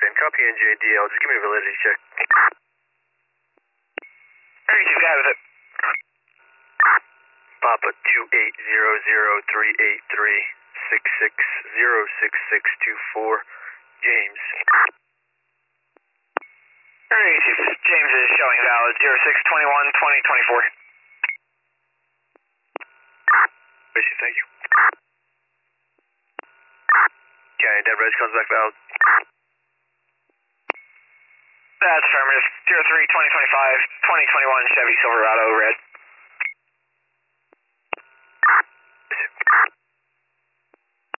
in. Copy NJDL. Just give me a validity check. Alright, you've got it. Papa 280038366066624. James. Alright, James is showing valid 06/21/2024. Thank you. Okay, Dev Reg comes back valid. That's affirmative. 03/2025, 2021 Chevy Silverado, red.